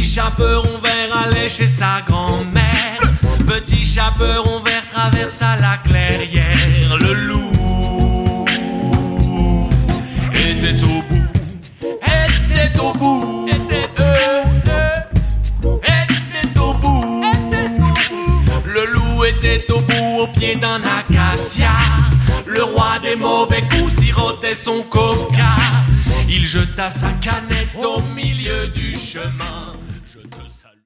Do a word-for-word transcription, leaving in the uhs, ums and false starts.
chaperon vert allait chez sa grand-mère. Petit chaperon vert traversa la clairière. Le loup était au bout, était au bout, était, euh, euh, était au bout. Le loup était au bout au pied d'un acacia. Le roi des mauvais coups sirotait son coca. Il jeta sa canette au milieu du chemin. Je te